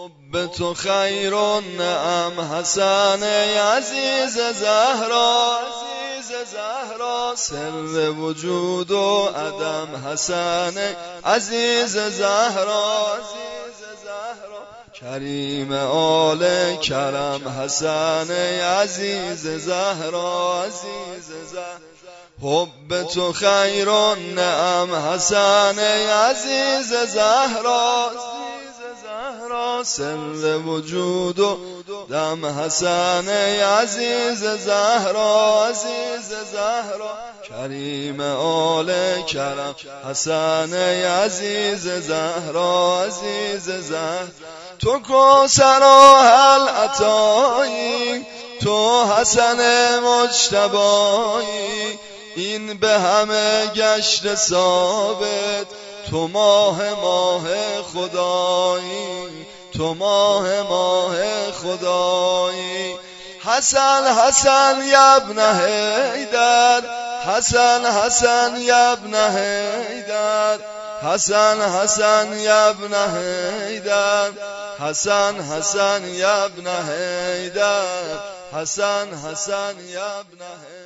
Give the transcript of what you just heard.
حب تو خیر النعم حسن عزیز زهرا، سر وجود و عدم حسن عزیز زهرا، کریم آل کرم حسن عزیز زهرا، حب تو خیر النعم حسن عزیز زهرا، سر وجود و دم حسن عزیز زهرا، کریم آل کرم حسن عزیز زهرا، تو کوثر و حل عطایی، تو حسن مجتبایی، این به همه گشت ثابت، تو ماه خدایی، تو ماه خدایی. حسن یبن حیدر، حسن یبن حیدر، حسن یبن حیدر، حسن یبن حیدر، حسن یبن حیدر.